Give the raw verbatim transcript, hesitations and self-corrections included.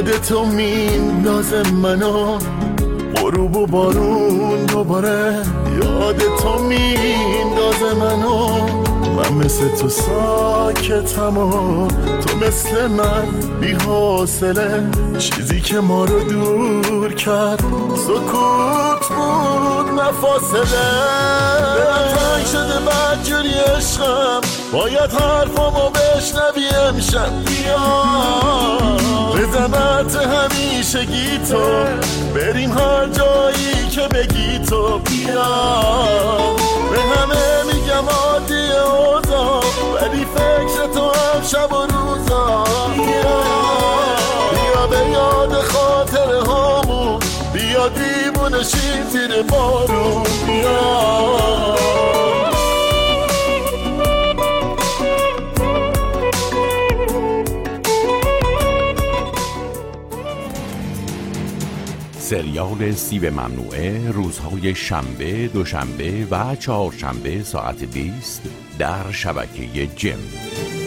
یادتو میندازه منو غروب و بارون دوباره، یادتو میندازه منو. من مثل تو ساکتم و تو مثل من بی حوصله. چیزی که ما رو دور کرد سکوت بود نه فاصله. دلم تنگ شده بدجوری عشقم، باید حرفامو بشنوی امشب. بیا بزنت همیشگی تو، بریم هر جایی که بگی تو. بیا به همه میگم عادی اوضاع، ولی فکر تو هم شب و روزا. بیا بیا به یاد خاطر هامون، بیا دیوونه شیم زیر بارون. بیا سریال سیب ممنوعه روزهای شنبه، دوشنبه و چهارشنبه ساعت بیست در شبکه جم.